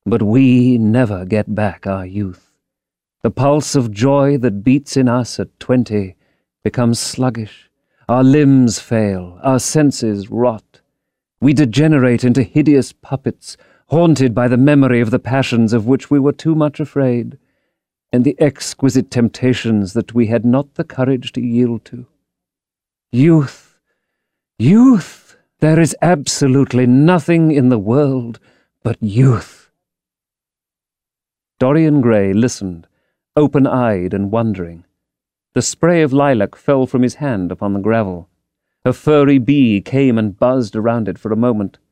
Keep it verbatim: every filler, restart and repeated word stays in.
But we never get back our youth. The pulse of joy that beats in us at twenty becomes sluggish. Our limbs fail, our senses rot. We degenerate into hideous puppets, haunted by the memory of the passions of which we were too much afraid, and the exquisite temptations that we had not the courage to yield to. Youth! Youth! There is absolutely nothing in the world but youth. Dorian Gray listened, open-eyed and wondering. The spray of lilac fell from his hand upon the gravel. A furry bee came and buzzed around it for a moment.